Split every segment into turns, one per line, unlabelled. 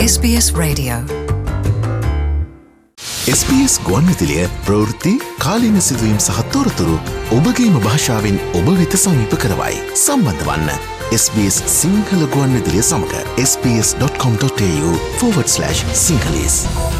SBS Radio.
SBS ගුවන්විදුලිය ප්‍රවෘත්ති කාලීන සිදුවීම් සහ තොරතුරු ඔබගේම භාෂාවෙන් ඔබ වෙත සමීප කරවයි. සම්බන්ධ වන්න SBS සිංහල ගුවන්විදුලිය සමග sbs.com.au/sinhalese.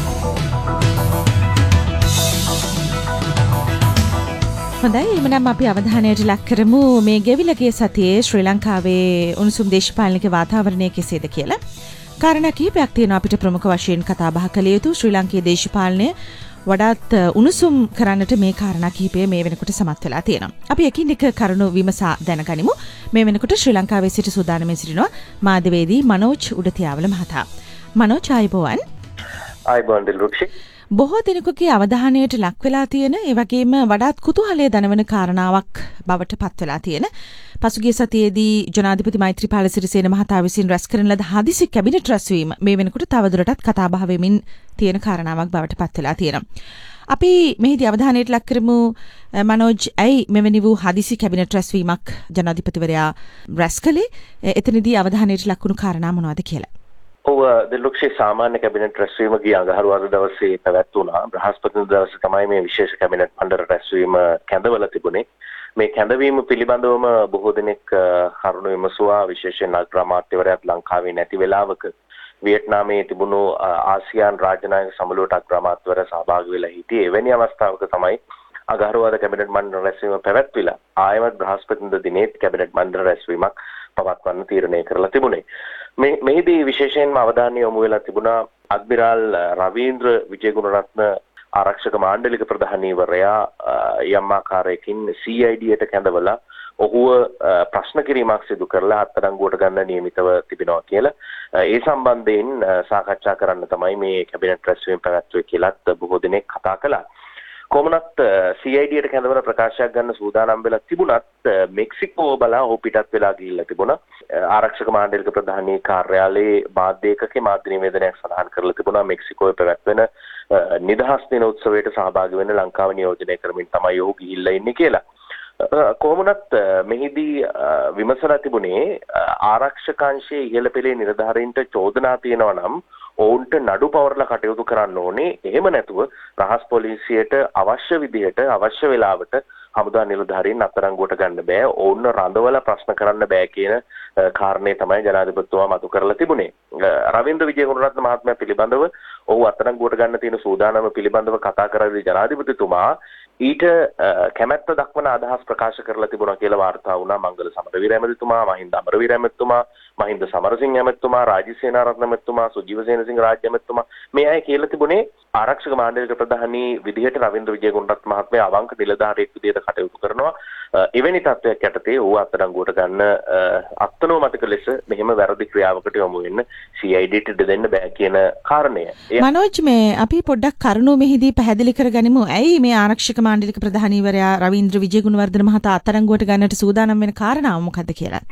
හොඳයි, එමනම් අපි අවධානයට ලක් කරමු මේ ගෙවිලගේ සතියේ ශ්‍රී ලංකාවේ උණුසුම් දේශපාලනික වාතාවරණය කෙසේද කියලා. කාරණා කිහිපයක් තියෙනවා අපිට ප්‍රමුඛ වශයෙන් කතා බහ කළ යුතු. ශ්‍රී ලංකයේ දේශපාලනය වඩාත් උණුසුම් කරන්නට මේ කාරණා කිහිපය මේ වෙනකොට සමත් වෙලා තියෙනවා. අපි එකින් එක කරුණු විමසා දැනගනිමු. මේ වෙනකොට ශ්‍රී ලංකාවේ සිට සූදානම්ව සිටිනවා මාධ්‍යවේදී මනෝජ් උඩතියාවල මහතා. මනෝජ්, ආයුබෝවන්.
ආයුබෝවන් දිල්රුක්ෂි.
බොහෝ දිනකගේ අවධානයට ලක් වෙලා තියෙන, ඒ වගේම වඩාත් කුතුහලය දනවන කාරණාවක් බවට පත් වෙලා තියෙන පසුගිය සතියේදී ජනාධිපති මෛත්‍රීපාල සිරිසේන මහතා විසින් රැස් කරන ලද හදිසි කැබිනට් රැස්වීම මේ වෙනකොට තවදුරටත් කතාබහ වෙමින් තියෙන කාරණාවක් බවට පත් වෙලා තියෙනවා. අපි මෙහිදී අවධානයට ලක් කරමු මනෝජ්, ඇයි මෙවැනි වූ හදිසි කැබිනට් රැස්වීමක් ජනාධිපතිවරයා රැස් කළේ? එතනදී අවධානයට ලක් වුණු කාරණා මොනවද කියලා?
දිල්රුක්ෂි, සාමාන්‍ය කැබිනට් රැස්වීම ගිය අඟහරුවාදා දවසේ පැවැත්වුණා. බ්‍රහස්පතින්දා දවසේ තමයි මේ විශේෂ කැබිනට් මණ්ඩල රැස්වීම කැඳවලා තිබුණේ. මේ කැඳවීම පිළිබඳවම බොහෝ දෙනෙක් කරුණු විමසුවා. විශේෂයෙන් අග්‍රාමාත්‍යවරයාත් ලංකාවේ නැති වෙලාවක වියට්නාමයේ තිබුණු ආසියානු රාජ්‍යනායක සමුළුවට අග්‍රාමාත්‍යවරයා සහභාගී වෙලා හිටියේ. එවැනි අවස්ථාවක තමයි අඟහරුවාදා කැබිනට් මණ්ඩල රැස්වීම පැවැත්විලා ආයමත් බ්‍රහස්පතින්දා දිනේ කැබිනට් මණ්ඩල රැස්වීමක් පවත්වන්න තීරණය කරලා තිබුණේ. මෙහිදී විශේෂයෙන්ම අවධානය යොමු වෙලා තිබුණා අද්මිරාල් රවීන්ද්‍ර විජේගුණරත්න ආරක්ෂක මාණ්ඩලික ප්‍රධානීවරයා යම් ආකාරයකින් CID-ට කැඳවලා ඔහුව ප්‍රශ්න කිරීමක් සිදු කරලා අත්අඩංගුවට ගන්න නියමිතව තිබෙනවා කියලා. ඒ සම්බන්ධයෙන් සාකච්ඡා කරන්න තමයි මේ කැබිනට් රැස්වීම පැවැත්වුවේ කියලාත් බොහෝ දෙනෙක් කතා කළා. කොමුණත් CID-ට කැඳවන ප්‍රකාශයක් ගන්න සූදානම් වෙලා තිබුණත් මෙක්සිකෝ බලා ඔහු පිටත් වෙලා ගිහිල්ලා තිබුණා. ආරක්ෂක මාණ්ඩලික ප්‍රධානී කාර්යාලයේ මාධ්‍ය ඒකකේ මාධ්‍ය නිවේදනයක් සඳහන් කරලා තිබුණා මෙක්සිකෝවේ පැවැත්වෙන නිදහස් දින උත්සවයට සහභාගී වෙන්න ලංකාව නියෝජනය කරමින් තමයි ඔහු ගිහිල්ලා ඉන්නේ කියලා. කොහොමුණත් මෙහිදී විමසලා තිබුණේ ආරක්ෂකාංශයේ ඉහළ පෙළේ නිලධාරීන්ට චෝදනා තියෙනවා නම් ඔවුන්ට නඩු පවරලා කටයුතු කරන්න ඕනේ. එහෙම නැතුව රහස් පොලිසියට අවශ්‍ය විදිහට අවශ්‍ය වෙලාවට හමුදා නිලධාරීන් අත්අඩංගුවට ගන්න බෑ. ඔවුන් රඳවලා ප්‍රශ්න කරන්න බෑ කියන කාරණේ තමයි ජනාධිපතිතුමා මතු කරලා තිබුණේ. රවීන්ද්‍ර විජේගුණරත්න මහත්මයා පිළිබඳව ඔහු අත්අඩංගුවට ගන්න තියෙන සූදානම පිළිබඳව කතා කරද්දී ජනාධිපතිතුමා ඊට කැමැත්ත දක්වන අදහස් ප්‍රකාශ කරලා තිබුණා කියලා වාර්තා වුණා. මංගල සමරවීර ඇමතිතුමා, මහින්ද අමරවීර ඇමතිතුමා, මහින්ද සමරසිංහ ඇමතිතුමා, රාජිත් සේනාරත්න ඇමතිතුමා, සුජීව සේනසිංහ රාජ්‍ය ඇමතිතුමා මේ අය කියලා තිබුණේ ආරක්ෂක මාණ්ඩලික ප්‍රධානී විදිහට රවීන්ද්‍ර විජේගුණරත්න මහත්මයා අවංක නිලධාරියෙක් විදිහට කටයුතු කරනවා. එවැනි තත්ත්වයක් යටතේ ඌ අත්අඩංගුවට ගන්න අත්නෝමතික ලෙස මෙහෙම වැරදි ක්‍රියාවකට යොමු වෙන්න CID-ට දෙන්න බෑ කියන කාරණය.
මනෝජ්, මේ අපි පොඩ්ඩක් කරුණු මෙහිදී පැහැදිලි කරගනිමු. ඇයි මේ ආරක්ෂක මාණ්ඩලික ප්‍රධානීවරයා රවීන්ද්‍ර විජේගුණවර්ධන මහතා අත්අඩංගුවට ගන්නට සූදානම් වෙන කාරණාව මොකද්ද කියලා?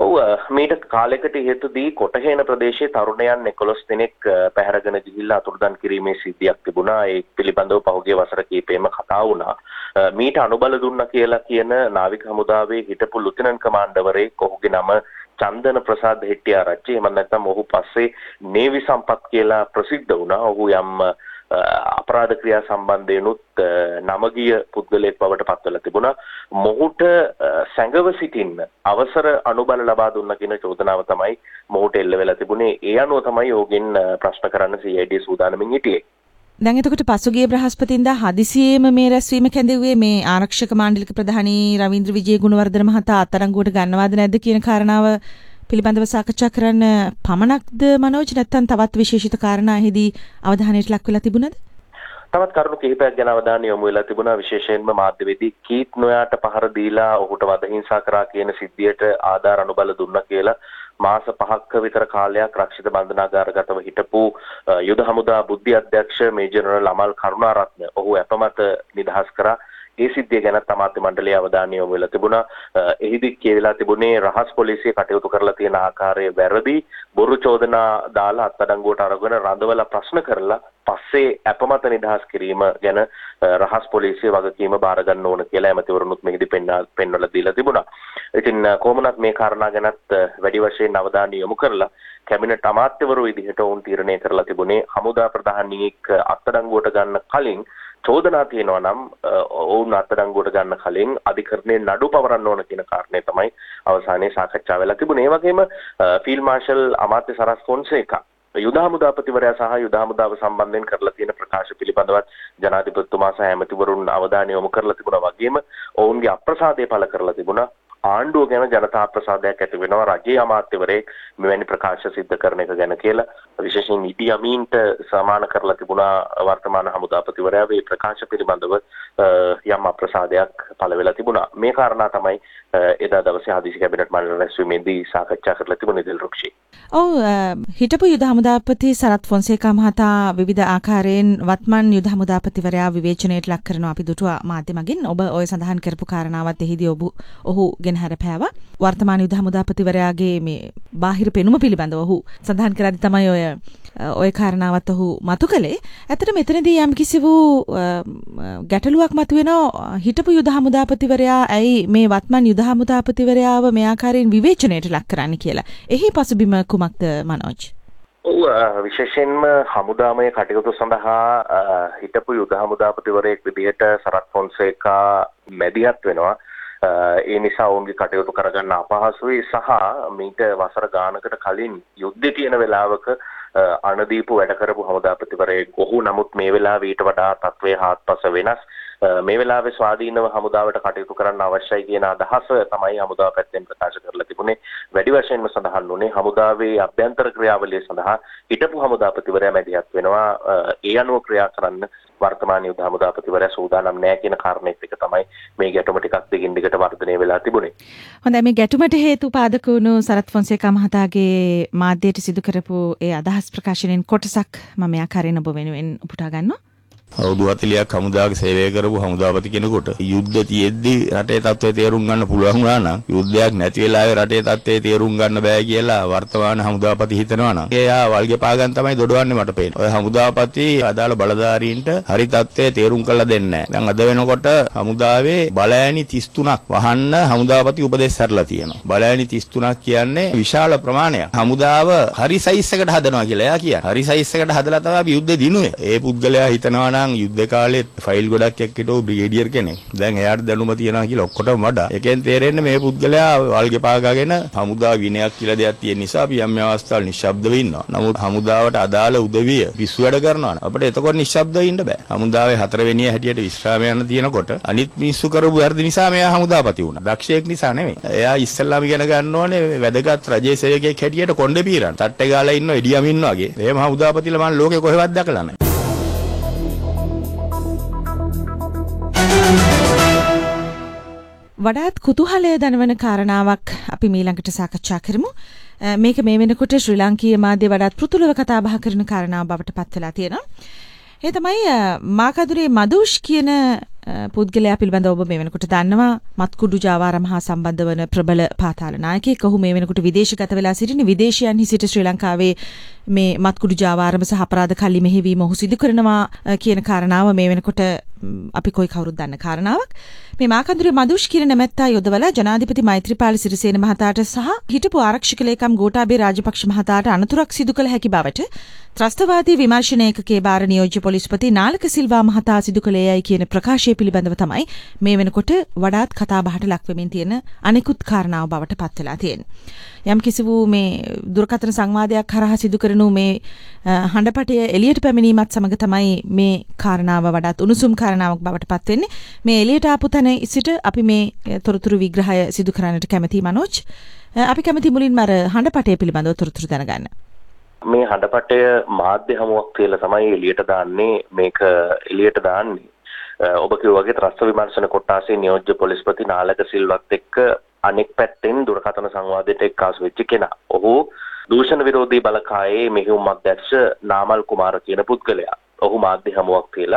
මීට කාලයකට හේතුදී කොටහේන ප්‍රදේශයේ තරුණයන් 11 දෙනෙක් පැහැරගෙන ගිහිල්ලා අතුරුදන් කිරීමේ සිද්ධියක් තිබුණා. ඒ පිළිබඳව පහුගිය වසර කිහිපෙම කතා වුණා. මීට අනුබල දුන්නා කියලා කියන නාවික හමුදාවේ හිටපු ලුතිනන්ට් කමාන්ඩර්වරයෙක්, ඔහුගේ නම චන්දන ප්‍රසාද් හෙට්ටිආරච්චි. එහෙම නැත්නම් ඔහු පස්සේ නේවි සම්පත් කියලා ප්‍රසිද්ධ වුණා. ඔහු යම් අපරාධ ක්‍රියා සම්බන්ධයෙන්ුත් නමගිය පුද්ගලයෙක් බවට පත් වෙලා තිබුණා. මොහුට සැඟව සිටින්න අවසර අනුබල ලබා දුන්නා කියන චෝදනාව තමයි මොහුට එල්ල වෙලා තිබුණේ. ඒ අනුව තමයි ඔහුගෙන් ප්‍රශ්න කරන්න CID සූදානමින් හිටියේ.
දැන් එතකොට පසුගිය බ්‍රහස්පතින්දා හදිසියෙම මේ රැස්වීම කැඳෙව්වේ මේ ආරක්ෂක මාණ්ඩලික ප්‍රධානී රවීන්ද්‍ර විජේගුණවර්ධන මහතා අත්අඩංගුවට ගන්නවාද නැද්ද කියන කාරණාව පිළිබඳව සාකච්ඡා කරන්න පමණක්ද මනෝජ්, නැත්නම් තවත් විශේෂිත කාරණා එහිදී අවධානයට ලක් වෙලා තිබුණද?
තවත් කරුණු කිහිපයක් ගැන අවධානය යොමු වෙලා තිබුණා. විශේෂයෙන්ම මාධ්‍යවේදී කීත් නොයාට පහර දීලා ඔහුට වද හිංසා කරා කියන සිද්ධියට ආධාර අනුබල දුන්නා කියලා මාස 5ක විතර කාලයක් රක්ෂිත බන්ධනාගාරගතව හිටපු යුද හමුදා බුද්ධි අධ්‍යක්ෂ මේජර් ජනරල් අමල් කරුණාරත්න ඔහු අපමත නිදහස් කරා. ඒ සිද්ධිය ගැන අමාත්‍ය මණ්ඩලයේ අවධානය යොමු වෙලා තිබුණා. එහිදී කියවිලා තිබුණේ රහස් පොලිසිය කටයුතු කරලා තියෙන ආකාරය වැරදි, බොරු චෝදනා දාලා අත්අඩංගුවට අරගෙන රඳවලා ප්‍රශ්න කරලා පස්සේ අපමත නිදහස් කිරීම ගැන රහස් පොලිසිය වගකීම බාර ගන්න ඕන කියලා ඇමතිවරුනුත් මෙහිදී පෙන්වලා දීලා තිබුණා. ඉතින් කොහොමනත් මේ කාරණා ගැනත් වැඩි වශයෙන් අවධානය යොමු කරලා කැබිනට් අමාත්‍යවරු විදිහට වුන් තීරණය කරලා තිබුණේ හමුදා ප්‍රධානියෙක් අත්අඩංගුවට ගන්න කලින් චෝදනා තියෙනවා නම් ඔවුන් අත්අඩංගුවට ගන්න කලින් අධිකරණයේ නඩු පවරන්න ඕන කියන කාරණේ තමයි අවසානයේ සාකච්ඡා වෙලා තිබුණේ. ඒ වගේම ෆීල්ඩ් මාර්ෂල් අමාත්‍ය සරත් ෆොන්සේකා යුද හමුදාපතිවරයා සහ යුද හමුදාව සම්බන්ධයෙන් කරලා තියෙන ප්‍රකාශ පිළිබඳවත් ජනාධිපතිතුමා සහ ඇමතිවරුන් අවධානය යොමු කරලා තිබුණා. වගේම ඔවුන්ගේ අප්‍රසාදය පළ කරලා තිබුණා. ආණ්ඩුව ගැන ජනතා අප්‍රසාදයක් ඇති වෙනවා රජයේ අමාත්‍යවරයෙක් මෙවැනි ප්‍රකාශ සිද්ධ කරන එක ගැන කියලා. විශේෂයෙන් ඉඩි අමීන්ට සමාන කරලා තිබුණා වර්තමාන හමුදාපතිවරයා. මේ ප්‍රකාශ පිළිබඳව යම් අප්‍රසාදයක් පළ වෙලා තිබුණා. මේ කාරණා තමයි එදා දවසේ හදිසි කැබිනට් මණ්ඩල රැස්වීමේදී සාකච්ඡා කරලා තිබුණේ දිල්රුක්ෂි.
ඔව් හිටපු යුද හමුදාපති සරත් ෆොන්සේකා මහතා විවිධ ආකාරයෙන් වත්මන් යුද හමුදාපතිවරයා විවේචනයට ලක් කරනවා අපි දුටුවා මාධ්‍ය මගින්. ඔබ ඔය සඳහන් කරපු කාරණාවත් එහිදී ඔහු ගෙනහැර පෑවා. වර්තමාන යුද හමුදාපතිවරයාගේ මේ බාහිර පෙනුම පිළිබඳව ඔහු සඳහන් කරද්දී තමයි ඔය කාරණාවත් ඔහු මතු කළේ. ඇත්තට මෙතනදී යම් කිසි වූ ගැටලුවක් මතුවෙනවා හිටපු යුද හමුදාපතිවරයා ඇයි මේ වත්මන් යුද හමුදාපතිවරයාව මේ ආකාරයෙන් විවේචනයට ලක් කරන්නේ කියලා. එහි පසුබිම කුමක්ද මනෝජ්?
විශේෂයෙන්ම හමුදාමය කටයුතු සඳහා හිටපු යුද හමුදාපතිවරයෙක් විදිහට සරත් ෆොන්සේකා මැදිහත් වෙනවා. ඒ නිසා ඔවුන්ගේ කටයුතු කරගන්න අපහසුයි සහ මීට වසර ගානකට කලින් යුද්ධය තියෙන වෙලාවක අනදීපු වැඩ කරපු හමුදාපතිවරයෙක් ඔහු. නමුත් මේ වෙලාවේ ඊට වඩා තත්ත්වය හාත්පස වෙනස්. මේ වෙලාවේ ස්වාධීනව හමුදාවට කටයුතු කරන්න අවශ්‍යයි කියන අදහස තමයි හමුදාව පැත්තෙන් ප්‍රකාශ කරලා තිබුණේ. වැඩි වශයෙන්ම සඳහන් වුණේ හමුදාවේ අභ්‍යන්තර ක්‍රියාවලිය සඳහා හිටපු හමුදාපතිවරයා මැදිහත් වෙනවා. ඒ අනුව ක්‍රියා කරන්න වර්තමාන යුද හමුදාපතිවරයා සූදානම් නැහැ කියන කාරණේත් එක තමයි මේ ගැටුම ටිකක් දිගින් දිගට වර්ධනය වෙලා තිබුණේ.
හොඳයි, මේ ගැටුමට හේතු පාදක වුණු සරත් ෆොන්සේකා මහතාගේ මාධ්‍යයට සිදු කරපු ඒ අදහස් ප්‍රකාශනයෙන් කොටසක් මම මේ ආකාරයෙන් ඔබ වෙනුවෙන් උපුටා ගන්නවා.
අවුරුදු 40ක් හමුදාගේ සේවය කරපු හමුදාපති කෙනෙකුට යුද්ධ තියෙද්දි රටේ තත්ත්වය තේරුම් ගන්න පුළුවන් වුණා නම් යුද්ධයක් නැති වෙලාවේ රටේ තත්ත්වය තේරුම් ගන්න බෑ කියලා වර්තමාන හමුදාපති හිතනවා නම් එයා වල්ගේ පාගන් තමයි දොඩවන්නේ මට පේනවා. ඔය හමුදාපති අදාළ බලධාරීන්ට හරි තත්ත්වය තේරුම් කරලා දෙන්නේ නැහැ. දැන් අද වෙනකොට හමුදාවේ බලෑණි 33ක් වහන්න හමුදාපති උපදෙස් හැරලා තියෙනවා. බලෑණි 33ක් කියන්නේ විශාල ප්‍රමාණයක්. හමුදාව හරි සයිස් එකට හදනවා කියලා එයා කියන්නේ. හරි සයිස් එකට හදලා තමයි අපි යුද්ධේ දිනුවේ. ඒ පුද්ගලයා හිතනවා නම් යුද්ධ කාලේ ෆයිල් ගොඩක් එක්ක හිටව බ්‍රිගේඩියර් කෙනෙක්. දැන් එයාට දැනුම තියනවා කියලා ඔක්කොටම වඩා. එකෙන් තේරෙන්නේ මේ පුද්ගලයා වල්ගේ පාගාගෙන හමුදා විනයක් කියලා දෙයක් තියෙන නිසා අපි යම් අවස්ථාවල නිශ්ශබ්දව ඉන්නවා. නමුත් හමුදාවට අදාළ උදවිය පිස්සු වැඩ කරනවා. අපිට එතකොට නිශ්ශබ්දව ඉන්න බෑ. හමුදාවේ 4 වෙනිය හැටියට විශ්‍රාම යන තියෙනකොට අනිත් මිනිස්සු කරපු වැරදි නිසා මෙයා හමුදාපති වුණා. දක්ෂයෙක් නිසා නෙමෙයි. එයා ඉස්සෙල්ලාම ඉගෙන ගන්න ඕනේ වැදගත් රජයේ සේවකයෙක් හැටියට කොණ්ඩේ පීරන්න. තට්ටේ ගාලා ඉන්න එඩියම් ඉන්නවා වගේ. එහෙම හමුදාපතිලා මම ලෝකේ කොහෙවත් දැකලා නැහැ.
වඩාත් කුතුහලය දනවන කාරණාවක් අපි මීළඟට සාකච්ඡා කරමු. මේක මේ වෙනකොට ශ්‍රී ලාංකීය මාධ්‍ය වඩාත් පෘතුලව කතා බහ කරන කාරණාව බවට පත් වෙලා තියෙනවා. ඒ තමයි මාකදුරේ මදුෂ් කියන පුද්ගලයා පිළිබඳව ඔබ මේ වෙනකොට දන්නවා. මත්කුඩු ජාවාරම් හා සම්බන්ධ වන ප්‍රබල පාතාල නායකයෙක්. ඔහු මේ වෙනකොට විදේශගත වෙලා සිටින විදේශයන්හි සිට ශ්‍රී ලංකාවේ මේ මත්කුඩු ජාවාරම සහ අපරාධ කල්ලි මෙහෙවීම ඔහු සිදු කරනවා කියන කාරණාව මේ වෙනකොට අපි කොයි කවුරුත් දන්න කාරණාවක්. මේ මාකදුරේ මදුෂ් කියන නැමැත්තා යොදවලා ජනාධිපති මෛත්‍රීපාල සිරිසේන මහතාට සහ හිටපු ආරක්ෂක ලේකම් ගෝඨාභය රාජපක්ෂ මහතාට අනතුරක් සිදු කළ හැකි බවට ත්‍රස්තවාදී විමර්ශන ඒකකයේ භාර නියෝජ්‍ය පොලිස්පති නාලක සිල්වා මහතා සිදු කළේයයි කියන ප්‍රකාශය පිළිබඳව තමයි මේ වෙනකොට වඩාත් කතා බහට ලක් වෙමින් තියෙන අනෙකුත් කාරණාව බවට පත් වෙලා තියෙන්නේ. යම් කිසි වූ මේ දුරකථන සංවාදයක් හරහා සිදු කරනු මේ හඬපටය එළියට පැමිණීමත් සමග තමයි මේ කාරණාව වඩාත් උණුසුම් කාරණාවක් බවට පත් වෙන්නේ. මේ එළියට ආපු තැන සිට අපි මේ තොරතුරු විග්‍රහය සිදු කරන්නට කැමැති මනෝජ්. අපි කැමැති මුලින්ම අර හඬපටය පිළිබඳව තොරතුරු දැනගන්න.
මේ හඬපටය මාධ්‍ය හමුවක් කියලා තමයි එළියට දාන්නේ. මේක එළියට දාන්නේ ඔබ කිව්වා වගේ ත්‍රස්ත විමර්ශන කොට්ටාසේ නියෝජ්‍ය පොලිස්පති නාලක සිල්වත් එක්ක අනෙක් පැත්තෙන් දුරකථන සංවාදයට එක්කාසු වෙච්ච කෙනා. ඔහු දූෂණ විරෝධී බලකායේ මෙහෙයුම් අධ්‍යක්ෂ නාමල් කුමාර කියන පුද්ගලයා. ඔහු මාධ්‍ය හමුවක් කියලා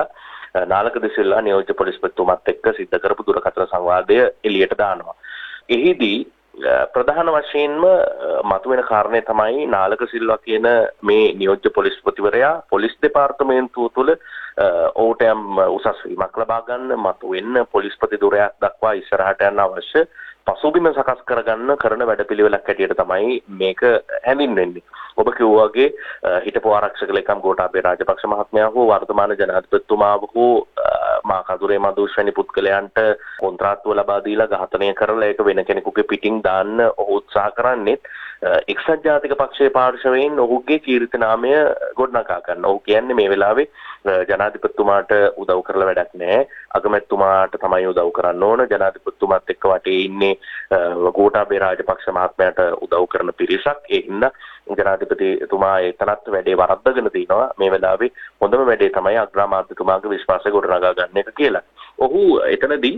නාලක දිසිල්ලා නියෝජ්‍ය පොලිස්පතිතුමත් එක්ක සිද්ධ කරපු දුරකථන සංවාදය එළියට දානවා. එහිදී ප්‍රධාන වශයෙන්ම මතුවෙන කාරණේ තමයි නාලක සිල්වා කියන මේ නියෝජ්‍ය පොලිස්පතිවරයා පොලිස් දෙපාර්තමේන්තුව තුළ ඔහුට යම් උසස් වීමක් ලබා ගන්න මතුවෙන්න පොලිස්පති දුරයක් දක්වා ඉස්සරහට යන්න අවශ්‍ය පසුබිම සකස් කරගන්න කරන වැඩපිළිවෙලක් හැටියට තමයි මේක හැඳින්වෙන්නේ. ඔබ කිව්වා වගේ හිටපු ආරක්ෂක ලේකම් ගෝඨාභය රාජපක්ෂ මහත්මයා හෝ වර්තමාන ජනාධිපතිතුමා හෝ මා කඳුරේ මදුෂ් වැනි පුද්ගලයන්ට කොන්ත්‍රාත්තුව ලබා දීලා ඝාතනය කරලා ඒක වෙන කෙනෙකුගේ පිටින් දාන්න ඔහු උත්සාහ කරන්නේ එක්සත් ජාතික පක්ෂයේ පාර්ශවයෙන් ඔහුගේ කීර්ති නාමය ගොඩනගා ගන්න. ඔහු කියන්නේ මේ වෙලාවේ ජනාධිපතිතුමාට උදව් කරලා වැඩක් නැහැ. අගමැතිතුමාට තමයි උදව් කරන්න ඕන. ජනාධිපතිතුමාත් එක්ක වටේ ඉන්නේ ගෝඨාභය රාජපක්ෂ මහත්මයාට උදව් කරන පිරිසක්. ඒ හින්දා ජනාධිපතිතුමා එතනත් වැඩේ වරද්දගෙන තිනවා. මේ වෙලාවේ හොඳම වැඩේ තමයි අග්‍රාමාත්‍යතුමාගේ විශ්වාසය ගොඩනගා ගන්න එක කියලා. ඔහු එතනදී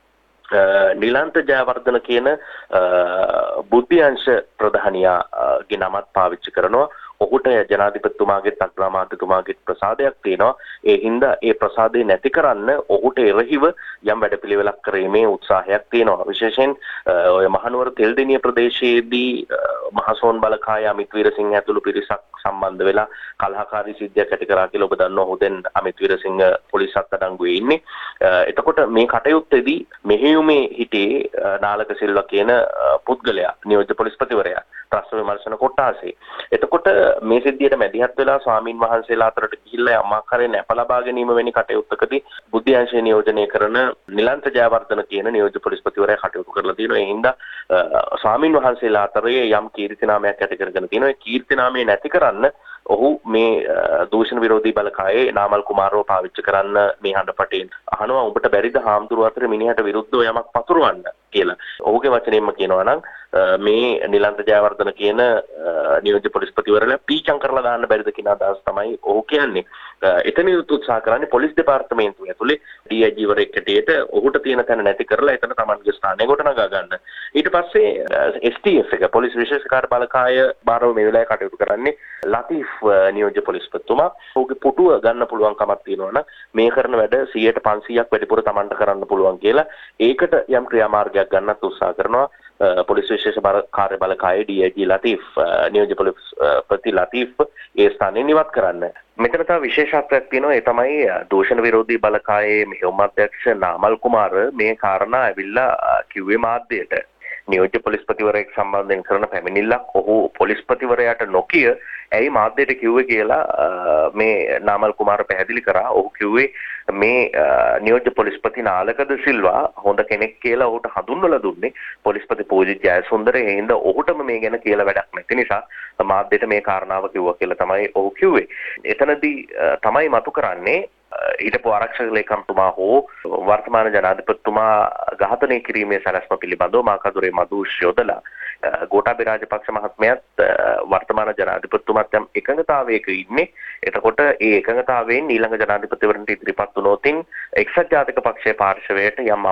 නිලන්ත ජයවර්ධන කියන බුද්ධිංශ ප්‍රධානියාගේ නමත් පාවිච්චි කරනවා. ඔහුට ජනාධිපතිතුමාගේ අග්‍රාමාත්‍යතුමාගේ ප්‍රසාදයක් තියෙනවා. ඒ හින්දා ඒ ප්‍රසාදේ නැති කරන්න ඔහුට එරෙහිව යම් වැඩපිළිවෙලක් කිරීමේ උත්සාහයක් තියෙනවා. විශේෂයෙන් ඔය මහනුවර තෙල්දෙණිය ප්‍රදේශයේදී මහසෝන් බලකාය අමිත් වීරසිංහ ඇතුළු පිරිසක් සම්බන්ධ වෙලා කලහකාරී සිද්ධියක් ඇති කරා කියලා ඔබ දන්නවා. හොදෙන් අමිත් වීරසිංහ පොලිස් අත්අඩංගුවේ ඉන්නේ. එතකොට මේ කටයුත්තේදී මෙහෙයුමේ හිටියේ නාලක සිල්වා කියන පුද්ගලයා නියෝජ්‍ය පොලිස්පතිවරයා ප්‍රශ්න විමර්ශන කොටාසේ. එතකොට මේ සිද්ධියට මැදිහත් වෙලා ස්වාමින් වහන්සේලා අතරට ගිහිල්ලා යම් ආකාරයෙන් අප ලබා ගැනීම වැනි කටයුත්තකදී බුද්ධිංශය නියෝජනය කරන නිලන්ත ජයවර්ධන කියන නියෝජ්‍ය පොලිස්පතිවරයා කටයුතු කරලා තියෙනවා. ඒ හින්දා ස්වාමින් වහන්සේලා අතරේ යම් කීර්ති නාමයක් ඇති කරගෙන තියෙනවා. ඒ කීර්ති නාමය නැති කරන්න ඔහු මේ දූෂණ විරෝධී බලකායේ නාමල් කුමාරව පාවිච්චි කරන්න මේ හඬපටේ අහනවා. උඹට බැරිද හාමුදුරුවෝ අතර මිනිහට විරුද්ධව යමක් පතුරවන්න කියලා. ඔහුගේ වචනයෙන්ම කියනවා නම් මේ නිලන්ත ජයවර්ධන කියන නියෝජ්‍ය පොලිස්පතිවරයා පීචම් කරලා දාන්න බැරිද කියන අදහස තමයි ඔහු කියන්නේ. එතනින් උත්සාහ කරන්නේ පොලිස් දෙපාර්තමේන්තුව ඇතුලේ DIG වරයෙක් හැටියට ඔහුට තියෙන තැන නැති කරලා එතන තමන්ගේ ස්ථානය ගොඩනගා ගන්න. ඊට පස්සේ STF එක පොලිස් විශේෂ කාර්ය බලකාය බාරව මේ වෙලාවේ කටයුතු කරන්නේ ලතීෆ් නියෝජ්‍ය පොලිස්පතිතුමා. ඔහුගේ පුටුව ගන්න පුළුවන් කමක් තියෙනවා නම් මේ කරන වැඩ 100% වැඩිපුර තමන්ට කරන්න පුළුවන් කියලා ඒකට යම් ක්‍රියාමාර්ගයක් ගන්නත් උත්සාහ කරනවා. පොලිස් විශේෂ කාර්ය බලකායේ DIG ලතීෆ් නියෝජ්‍ය පොලිස්පති ලතීෆ් ඒ ස්ථානයෙන් ඉවත් කරන්න. මෙතන තව විශේෂත්වයක් තියෙනවා. ඒ තමයි දූෂණ විරෝධී බලකායේ මෙහෙයුම් අධ්‍යක්ෂ නාමල් කුමාර මේ කාරණා ඇවිල්ලා කිව්වේ මාධ්‍යයට. නියෝජ්‍ය පොලිස්පතිවරයෙක් සම්බන්ධයෙන් කරන පැමිණිල්ලක් ඔහු පොලිස්පතිවරයාට නොකිය ඇයි මාධ්‍යයට කිව්වේ කියලා මේ නාමල් කුමාර පැහැදිලි කරා. ඔහු කිව්වේ මේ නියෝජ්‍ය පොලිස්පති නාලකද සිල්වා හොඳ කෙනෙක් කියලා ඔහුට හඳුන්වලා දුන්නේ පොලිස්පති පූජිත් ජයසුන්දර. ඒ හින්දා ඔහුටම මේ ගැන කියලා වැඩක් නැති නිසා මාධ්‍යයට මේ කාරණාව කිව්වා කියලා තමයි ඔහු කිව්වේ. එතනදී තමයි මතු කරන්නේ හිටපු ආරක්ෂක ලේකම්තුමා හෝ වර්තමාන ජනාධිපතිතුමා ඝාතනය කිරීමේ සැලැස්ම පිළිබඳව මා කඳුරේ මදුෂ් යොදලා ගෝඨාභය රාජපක්ෂ මහත්මයාත් වර්තමාන ජනාධිපතිතුමාත් යම් එකඟතාවයක ඉන්නේ. එතකොට ඒ එකඟතාවයෙන් ඊළඟ ජනාධිපතිවරණට ඉදිරිපත් වුණොතින් එක්සත් ජාතික පක්ෂයේ පාර්ශවයට යම්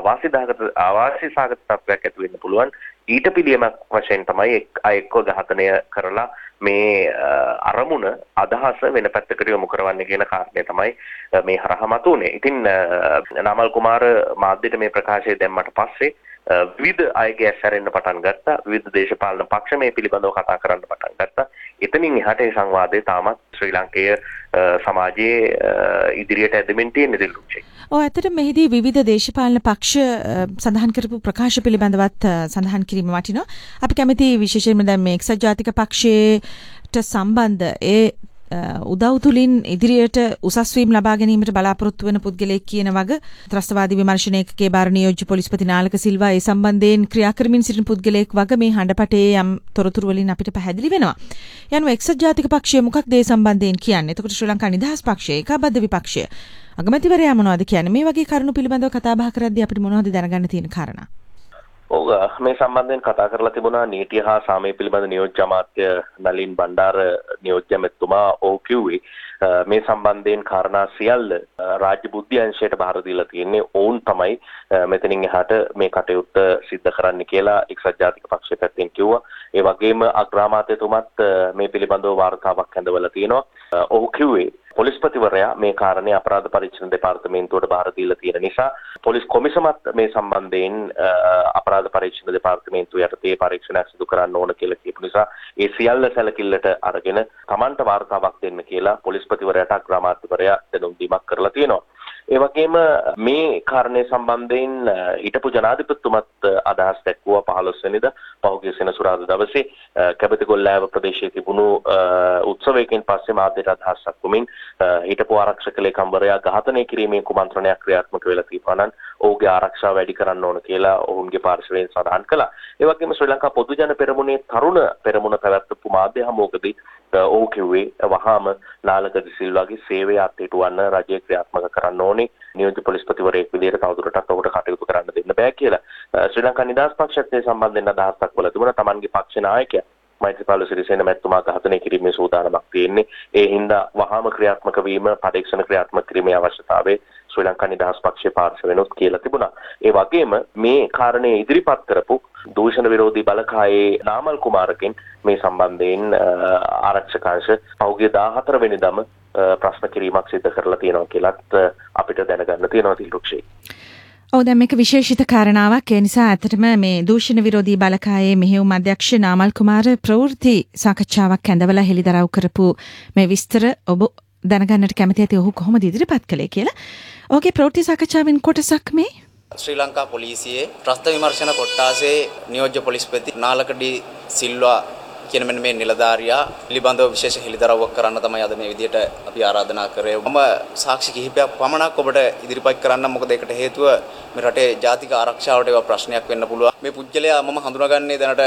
අවාසි සාගත තත්ත්වයක් ඇති වෙන්න පුළුවන්. ඊට පිළියමක් වශයෙන් තමයි එක්ව ඝාතනය කරලා මේ අරමුණ අදහස වෙන පැත්තකට යොමු කරවන්නේ කියන කාරණය තමයි මේ හරහා මතුනේ. ඉතින් නාමල් කුමාර මාධ්‍යට මේ ප්‍රකාශය දැම්මට පස්සේ විවිධ අයගේ ඇස්සරෙන්න පටන් ගත්තා. විවිධ දේශපාලන පක්ෂ මේ පිළිබඳව කතා කරන්න පටන් ගත්තා. එතනින් එහාට මේ සංවාදය තාමත් ශ්‍රී ලංකේය සමාජයේ ඉදිරියට ඇදෙමින් තියෙන දිල්රුචි.
ඇත්තට මෙහිදී විවිධ දේශපාලන පක්ෂ සඳහන් කරපු ප්‍රකාශ පිළිබඳවත් සඳහන් කිරීම වටිනවා. අපි කැමති විශේෂයෙන්ම දැන් මේ එක්සත් ජාතික පක්ෂයට සම්බන්ධ ඒ උදව් තුලින් ඉදිරියට උසස් වීම ලබා ගැනීමට බලාපොරොත්තු වෙන පුද්ගලයෙක් කියන වග ත්‍රස්තවාදී විමර්ශනයකගේ බාර නියෝජ්‍ය පොලිස්පති නාලක සිල්වා ඒ සම්බන්ධයෙන් ක්‍රියා කරමින් සිටින පුද්ගලයෙක් වග මේ හඬපටේ යම් තොරතුරු වලින් අපිට පැහැදිලි වෙනවා. යනුව එක්සත් ජාතික පක්ෂය මොකක්ද ඒ සම්බන්ධයෙන් කියන්නේ? එතකොට ශ්‍රී ලංකා නිදහස් පක්ෂය, ඒකාබද්ධ විපක්ෂය, අගමැතිවරයා මොනවද කියන්නේ? මේ වගේ කරුණු පිළිබඳව කතා බහ කරද්දී අපිට මොනවද දැනගන්න තියෙන කාරණා?
ඔව් මේ සම්බන්ධයෙන් කතා කරලා තිබුණා නීතිය හා සාමය පිළිබඳ නියෝජ්‍ය අමාත්‍ය නලින් බණ්ඩාර නියෝජ්‍ය මෙතුමා ඔහු කිව්වේ මේ සම්බන්ධයෙන් කාරණා සියල්ල රාජ්‍ය බුද්ධිංශයට බාර දීලා තියෙන්නේ. ඔවුන් තමයි මෙතනින් එහාට මේ කටයුත්ත සිද්ධ කරන්න කියලා එක්සත් ජාතික පක්ෂය පැත්තෙන් කිව්වා. ඒ වගේම අග්‍රාමාත්‍යතුමත් මේ පිළිබඳව වාර්තාවක් හැඳවලා තියෙනවා. ඔහු කිව්වේ පොලිස්පතිවරයා මේ කාරණේ අපරාධ පරීක්ෂණ දෙපාර්තමේන්තුවට බාර දීලා තියෙන නිසා පොලිස් කොමිසමත් මේ සම්බන්ධයෙන් අපරාධ පරීක්ෂණ දෙපාර්තමේන්තුව යටතේ පරීක්ෂණයක් සිදු කරන්න ඕන කියලා කියපු නිසා ඒ සියල්ල සැලකිල්ලට අරගෙන Tamanට වාර්තාවක් දෙන්න කියලා පොලිස්පතිවරයාට අග්‍රාමාත්‍යවරයා දැනුම් දීමක් කරලා තියෙනවා. ඒ වගේම මේ කාරණේ සම්බන්ධයෙන් හිටපු ජනාධිපතිතුමත් අදහස් දැක්වුවා 15 වෙනිදා පහුගිය සෙනසුරාදා දවසේ කැබතිගොල්ලෑව ප්‍රදේශයේ තිබුණු උත්සවයකින් පස්සේ මාධ්‍යට අදහසක් වමින් හිටපු ආරක්ෂක ලේකම්වරයා ඝාතනය කිරීමේ කුමන්ත්‍රණයක් ක්‍රියාත්මක වෙලා තිබුණා නම් ඔහුගේ ආරක්ෂාව වැඩි කරන්න ඕන කියලා ඔවුන්ගේ පාර්ශවයෙන් සඳහන් කළා. ඒ වගේම ශ්‍රී ලංකා පොදු ජන පෙරමුණේ තරුණ පෙරමුණ පැවැත්වපු මාධ්‍ය හමුවකදී ඔහු කිව්වේ වහාම නාලක දිසිල්වාගේ සේවය අත්හිටුවන්න රජය ක්‍රියාත්මක කරන්න ඕනේ. නියෝජ්‍ය පොලිස්පතිවරයෙක් විදිහට තවදුරටත් ඔහුට කටයුතු කරන්න දෙන්න බෑ කියලා. ශ්‍රී ලංකා නිදහස් පක්ෂයත් ඒ සම්බන්ධයෙන් අදහසක් වල තිබුණා. Tamanගේ පක්ෂ නායකයා මෛත්‍රීපාල සිරිසේන මැතිතුමා ඝාතනය කිරීමේ සූදානමක් තියෙන්නේ. ඒ හින්දා වහාම ක්‍රියාත්මක වීම පරීක්ෂණ ක්‍රියාත්මක කිරීමේ අවශ්‍යතාවය ශ්‍රී ලංකා නිදහස් පක්ෂයේ පාර්ශවෙනුත් කියලා තිබුණා. ඒ වගේම මේ කාරණේ ඉදිරිපත් කරපු දූෂණ විරෝධී බලකායේ නාමල් කුමාරගෙන් මේ සම්බන්ධයෙන් ආරක්ෂක අංශ පහුගිය 14 වෙනිදාම ප්‍රශ්න කිරීමක් සිදු කරලා තියෙනවා කියලාත් අපිට දැනගන්න තියෙනවා තිලුක්ෂේ.
ඔව් දැන් මේක විශේෂිත කාරණාවක්. ඒ නිසා ඇත්තටම මේ දූෂණ විරෝධී බලකායේ මෙහෙයුම් අධ්‍යක්ෂ නාමල් කුමාර ප්‍රවෘත්ති සාකච්ඡාවක් ඇඳවලා හෙළිදරව් කරපු මේ විස්තර ඔබ දැනගන්නට කැමති ඇති ඔහු කොහොමද ඉදිරිපත් කළේ කියලා. ඔහුගේ ප්‍රවෘත්ති සාකච්ඡාවෙන් කොටසක් මේ
ශ්‍රී ලංකා පොලිසියේ ප්‍රශ්න විමර්ශන කොට්ටාසේ නියෝජ්‍ය පොලිස්පති නාලකඩි සිල්වා කියන මෙන්න මේ නිලධාරියා පිළිබඳව විශේෂ හෙළිදරව්වක් කරන්න තමයි අද මේ විදිහට අපි ආරාධනා කරේ. මම සාක්ෂි කිහිපයක් පමණක් ඔබට ඉදිරිපත් කරන්න. මොකද ඒකට හේතුව මේ රටේ ජාතික ආරක්ෂාවට ඒවා ප්‍රශ්නයක් වෙන්න පුළුවන්. මේ පුජ්‍යලයා මම හඳුනාගන්නේ දැනට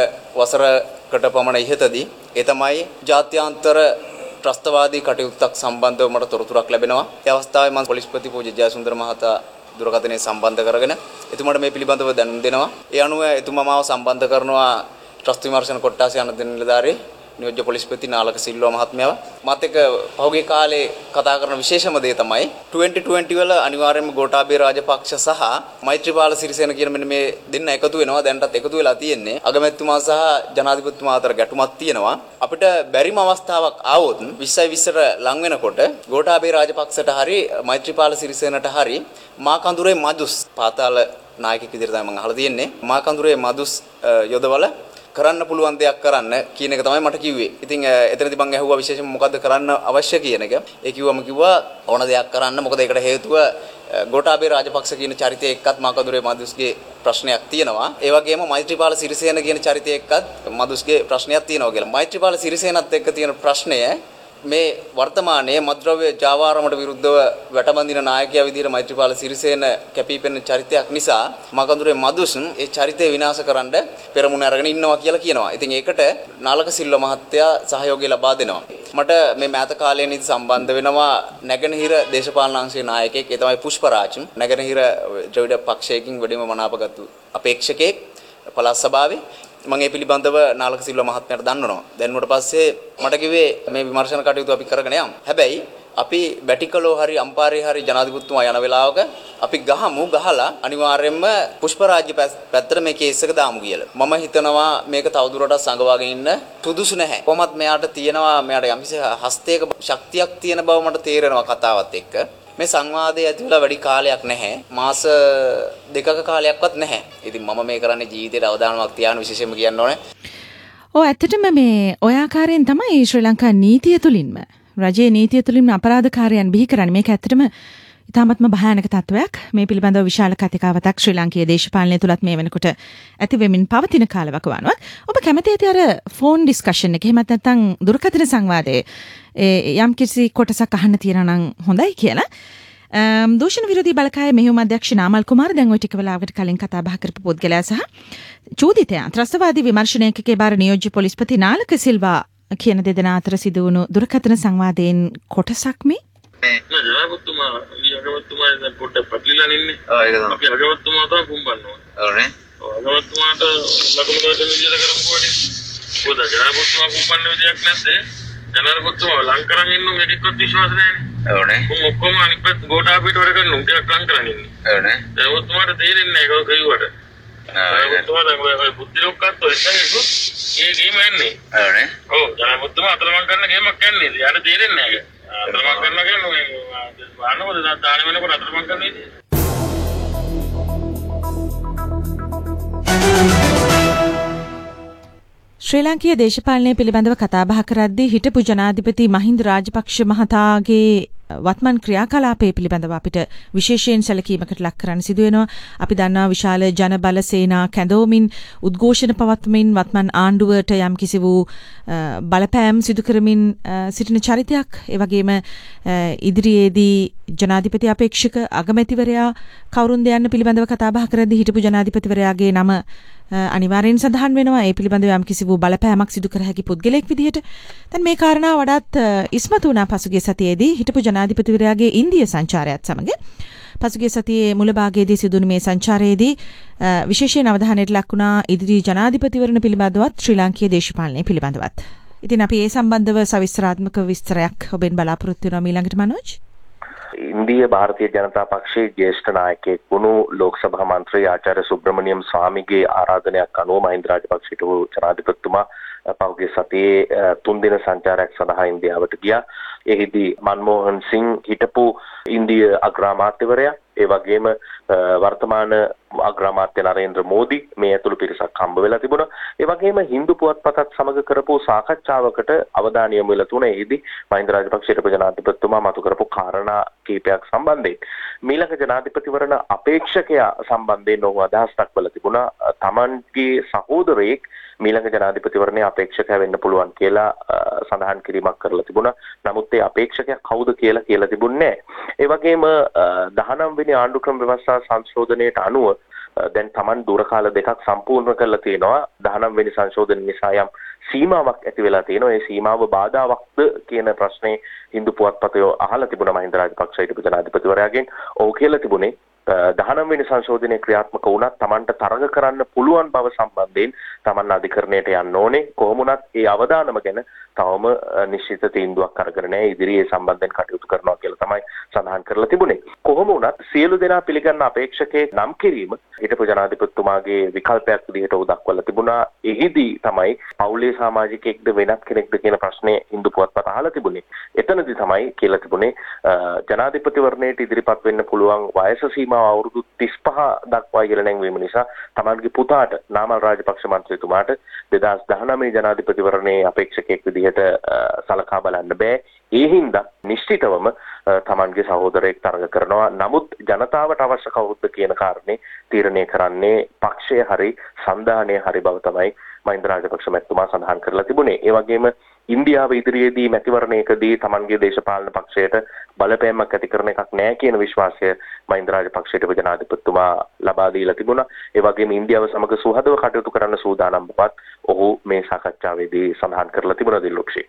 වසරකට පමණ ඉහතදී. ඒ තමයි ජාත්‍යන්තර ත්‍රස්තවාදී කටයුත්තක් සම්බන්ධව මට තොරතුරක් ලැබෙනවා. ඒ අවස්ථාවේ මම පොලිස්පති පූජ්‍ය ජයසුන්දර මහතා දුරකථනයේ සම්බන්ධ කරගෙන එතුමාට මේ පිළිබඳව දැනුම් දෙනවා. ඒ අනුව එතුමා මාව සම්බන්ධ කරනවා ත්‍රස්ත විමර්ශන කොට්ටාසේ යන නිලධාරී නියෝජ්‍ය පොලිස්පති නාලක සිල්වා මහත්මයාව. මාත් එක්ක පහුගිය කාලේ කතා කරන විශේෂම දේ තමයි 2020 වල අනිවාර්යයෙන්ම ගෝඨාභය රාජපක්ෂ සහ මෛත්‍රීපාල සිරිසේන කියන මෙන්න මේ දෙන්න එකතු වෙනවා. දැන්ටත් එකතු වෙලා තියෙන්නේ. අගමැතිතුමා සහ ජනාධිපතිතුමා අතර ගැටුමක් තියෙනවා. අපිට බැරිම අවස්ථාවක් ආවොත් 2020ට ලං වෙනකොට ගෝඨාභය රාජපක්ෂට හරි මෛත්‍රීපාල සිරිසේනට හරි මා කඳුරේ මදුස් පාතාල නායකයෙක් විදිහට තමයි මම අහලා තියෙන්නේ. මා කඳුරේ මදුස් යොදවල කරන්න පුළුවන් දෙයක් කරන්න කියන එක තමයි මට කිව්වේ. ඉතින් එතනදී මම ඇහුවා විශේෂයෙන්ම මොකද්ද කරන්න අවශ්‍ය කියන එක. ඒ කිව්වා ඕන දෙයක් කරන්න. මොකද ඒකට හේතුව ගෝඨාභය රාජපක්ෂ කියන චරිතය එක්කත් මාකදුරේ මදුස්ගේ ප්‍රශ්නයක් තියෙනවා. ඒ වගේම මෛත්‍රීපාල සිරිසේන කියන චරිතය එක්කත් මදුස්ගේ ප්‍රශ්නයක් තියෙනවා කියලා. මෛත්‍රීපාල සිරිසේනත් එක්ක තියෙන ප්‍රශ්නය මේ වර්තමානයේ මද්ද්‍රව්‍ය ජාවාරමට විරුද්ධව වැටබඳින නායකයා විදිහට මෛත්‍රීපාල සිරිසේන කැපිපෙනෙන චරිතයක් නිසා මාකඳුරේ මදුස් ඒ චරිතය විනාශ කරන්න පෙරමුණ අරගෙන ඉන්නවා කියලා කියනවා. ඉතින් ඒකට නාලක සිල්වා මහත්තයා සහයෝගය ලබා දෙනවා. මට මේ මෑත කාලයේදී සම්බන්ධ වෙනවා නැගෙනහිර දේශපාලන අංශයේ නායකයෙක්. ඒ තමයි පුෂ්පරාජ්. නැගෙනහිර ද්‍රවිඩ පක්ෂයකින් වැඩිම මනාපගත් අපේක්ෂකයෙක් පළාත් සභාවේ. මම මේ පිළිබඳව නාලක සිල්වා මහත්මයාට දන්වනවා. දැන්නුවට පස්සේ මට කිව්වේ මේ විමර්ශන කටයුතු අපි කරගෙන යමු. හැබැයි අපි බැටිකලෝ හරි අම්පාරේ හරි ජනාධිපතිතුමා යන වෙලාවක අපි ගහලා අනිවාර්යයෙන්ම පුෂ්පරාජ්‍ය පැත්තට මේ කේස් එක දාමු කියලා. මම හිතනවා මේක තවදුරටත් සංගවාගෙන ඉන්න සුදුසු නැහැ. කොහොමත් මෙයාට යම්කිසි හස්තයක ශක්තියක් තියෙන බව මට තේරෙනවා කතාවත් එක්ක. මේ සංවාදයේ ඇති වෙලා වැඩි කාලයක් නැහැ. මාස දෙකක කාලයක්වත් නැහැ. ඉතින් මම මේ කරන්නේ ජීවිතේට අවදානමක් තියාන විශේෂයෙන්ම කියන්න ඕනේ.
ඇත්තටම මේ ඔය ආකාරයෙන් තමයි ශ්‍රී ලංකා නීතිය තුලින්ම රජයේ නීතිය තුලින්ම අපරාධකාරයන් බිහි කරන්නේ. මේක ඇත්තටම ඉතාමත්ම භයානක තත්වයක්. මේ පිළිබඳව විශාල කතිකාවතක් ශ්‍රී ලාංකීය දේශපාලනය තුලත් මේ වෙනකොට ඇති වෙමින් පවතින කාලවකවානුවක්. ඔබ කැමති ඇති අර ෆෝන් ඩිස්කෂන් එක එහෙමත් නැත්නම් දුරකථන සංවාදයේ යම් කිසි කොටසක් අහන්න තියෙනවා නම් හොඳයි කියලා. දූෂණ විරෝධී බලකායේ මෙහෙයුම් අධ්‍යක්ෂ නාමල් කුමාර දැන් ওই ටික වෙලාවකට කලින් කතා බහ කරපු පුද්ගලයා සහ චූදිතයා ත්‍රස්තවාදී විමර්ශනයකගේ බාර නියෝජ්‍ය පොලිස්පති නාලක සිල්වා කියන දෙදෙනා අතර සිදු වුණු දුරකථන සංවාදයෙන් කොටසක් මේ
ජනාධිපතිතුමා දැන් පොඩ්ඩක් පැටලිලා ඉන්නේ. ඒක තමයි. අපි අගමැතිතුමා තමයි පුම්බන්න ඕනේ. ඕනේ. අගමැතිතුමාට ලකුණු දෙන්න විදියට කරමුකෝනේ. පොඩ ජනාධිපතිතුමා පුම්බන්න විදියක් නැද්ද? ජනාධිපතිතුමා ලං කරන් ඉන්නු මේකෙක්වත් විශ්වාස නැහැ. ඕනේ. ඔක්කොම අනිත් පැත්ත ගෝඨාභයට වර කරන උන්ට ලං කරන් ඉන්නේ. ඕනේ. ජනාධිපතිතුමාට තේරෙන්නේ නැහැ ඒක කිව්වට. ජනාධිපතිතුමා දැන් ඔය බුද්ධිලෝකත් ඔය එකේකුත් ඒ ගේම යන්නේ. ඕනේ. ඔව් ජනාධිපතිතුමා අතලමං කරන ගේමක් යන්නේ. යාට තේරෙන්නේ නැහැ. අතරමං කරනවා කියන්නේ මේ වහනවද දාන වෙනකොට අතරමං කරන ඉන්නේ.
ශ්‍රී ලාංකීය දේශපාලනය පිළිබඳව කතාබහ කරද්දී හිටපු ජනාධිපති මහින්ද රාජපක්ෂ මහතාගේ වත්මන් ක්‍රියාකලාපය පිළිබඳව අපිට විශේෂයෙන් සැලකීමකට ලක් කරන්න සිදු වෙනවා. අපි දන්නවා විශාල ජනබල සේනා කැඳවමින් උද්ඝෝෂණ පවත්වමින් වත්මන් ආණ්ඩුවට යම් කිසි වූ බලපෑම් සිදු කරමින් සිටින චරිතයක්. ඒ වගේම ඉදිරියේදී ජනාධිපති අපේක්ෂක අගමැතිවරයා කවුරුන්ද යන්න පිළිබඳව කතාබහ කරද්දී හිටපු ජනාධිපතිවරයාගේ නම අනිවාර්යෙන් සඳහන් වෙනවා. ඒ පිළිබඳව යම් කිසි වූ බලපෑමක් සිදු කර හැකි පුද්ගලයෙක් විදිහට. දැන් මේ කාරණා වඩාත් ඉස්මතු වුණා පසුගිය සතියේදී හිටපු ජනාධිපතිවරයාගේ ඉන්දිය සංචාරයත් සමග. පසුගිය සතියේ මුල භාගයේදී සිදුවුණු මේ සංචාරයේදී විශේෂයෙන් අවධානයට ලක් වුණා ඉදිරි ජනාධිපතිවරණ පිළිබඳවත් ශ්‍රී ලාංකීය දේශපාලනය පිළිබඳවත්. ඉතින් අපි ඒ සම්බන්ධව සවිස්තරාත්මක විස්තරයක් ඔබෙන් බලාපොරොත්තු වෙනවා ඊළඟට මනෝජ්.
ඉන්දිය ಭಾರತೀಯ ජනතා පක්ෂයේ ජ්‍යෙෂ්ඨ නායකයෙක් වුණු ලෝක සභා මන්ත්‍රී ආචාර්ය සුබ්‍රමණියම් ස්වාමීගේ ආරාධනයක් අනුව මහින්ද රාජපක්ෂ හිටපු ජනාධිපතිතුමා පහුගිය සතියේ 3 දින සංචාරයක් සඳහා ඉන්දියාවට ගියා. එහිදී මන්මෝහන් සිං හිටපු ඉන්දිය අග්‍රාමාත්‍යවරයා ඒ වගේම වර්තමාන අග්‍රාමාත්‍ය නරේන්ද්‍ර මෝදි මේ ඇතුළු පිරිසක් හම්බ වෙලා තිබුණා. ඒ වගේම හින්දු පුවත්පතත් සමග කරපු සාකච්ඡාවකට අවධානය යොමු වෙලා තුනේ. එහිදී මහින්ද රාජපක්ෂ හිටපු ජනාධිපතිතුමා මතු කරපු කාරණා කීපයක් සම්බන්ධයෙන් මීළඟ ජනාධිපතිවරණ අපේක්ෂකයා සම්බන්ධයෙන් ඔහු අදහස් දක්වලා තිබුණා. තමන්ගේ සහෝදරයෙක් මීළඟ ජනාධිපතිවරණයේ අපේක්ෂකයා වෙන්න පුළුවන් කියලා සඳහන් කිරීමක් කරලා තිබුණා. නමුත් ඒ අපේක්ෂකයා කවුද කියලා තිබුණේ නැහැ. ඒ වගේම 19 වෙනි ආණ්ඩුක්‍රම ව්‍යවස්ථා සංශෝධනයට අනුව දැන් Taman දුරකාල දෙකක් සම්පූර්ණ කරලා තියෙනවා. 19 වෙනි සංශෝධන නිසා යම් සීමාවක් ඇති වෙලා තියෙනවා. ඒ සීමාව බාධාවක්ද කියන ප්‍රශ්නේ හින්දු පුවත්පතේ අහලා තිබුණා මහින්ද රාජපක්ෂ හිටපු ජනාධිපතිවරයාගෙන්. ඔව් කියලා තිබුණේ 19 වෙනි සංශෝධනයේ ක්‍රියාත්මක වුණත් Tamanට තරඟ කරන්න පුළුවන් බව සම්බන්ධයෙන් Taman අධිකරණයට යන්න ඕනේ. කොහොම වුණත් ඒ අවදානම ගැන තවම නිශ්චිත තීන්දුවක් අරගෙන නැහැ. ඉදිරියේ සම්බන්ධයෙන් කටයුතු කරනවා කියලා තමයි සඳහන් කරලා තිබුණේ. කොහොම වුණත් සියලු දෙනා පිළිගන්න අපේක්ෂකේ නම් කිරීම හිටපු ජනාධිපතිතුමාගේ විකල්පයක් විදිහට උදක් කරලා තිබුණා. එහිදී තමයි පවුලේ සමාජිකයෙක්ද වෙනත් කෙනෙක්ද කියන ප්‍රශ්නේ හින්දු පුවත්පත අහලා තිබුණේ. එතනදී තමයි කියලා තිබුණේ ජනාධිපතිවරණයට ඉදිරිපත් වෙන්න පුළුවන් වයස සීමාව අවුරුදු 35 දක්වා ඉහළ නැංවීම නිසා තමන්ගේ පුතාට නාමල් රාජපක්ෂ මන්ත්‍රීතුමාට 2019 ජනාධිපතිවරණයේ අපේක්ෂකයෙක් විදිහට සලකා බලන්න බෑ. ඒ හින්දා නිශ්චිතවම තමන්ගේ සහෝදරයෙක් තරඟ කරනවා. නමුත් ජනතාවට අවශ්‍ය කවුරුද කියන කාරණේ තීරණය කරන්නේ පක්ෂය හරි සන්ධානය හරි බව තමයි මහින්ද රාජපක්ෂ මැතිතුමා සඳහන් කරලා තිබුණේ. ඒ වගේම ඉන්දියාව ඉදිරියේදී මැතිවරණයකදී තමන්ගේ දේශපාලන පක්ෂයට බලපෑමක් ඇති කරන එකක් නෑ කියන විශ්වාසය මහින්ද රාජපක්ෂට ජනාධිපතිතුමා ලබා දීලා තිබුණා. ඒ වගේම ඉන්දියාව සමග සුහදව කටයුතු කරන්න සූදානම් බවත් ඔහු මේ සාකච්ඡාවේදී සඳහන් කරලා තිබුණා දිල්ලොක්ෂි.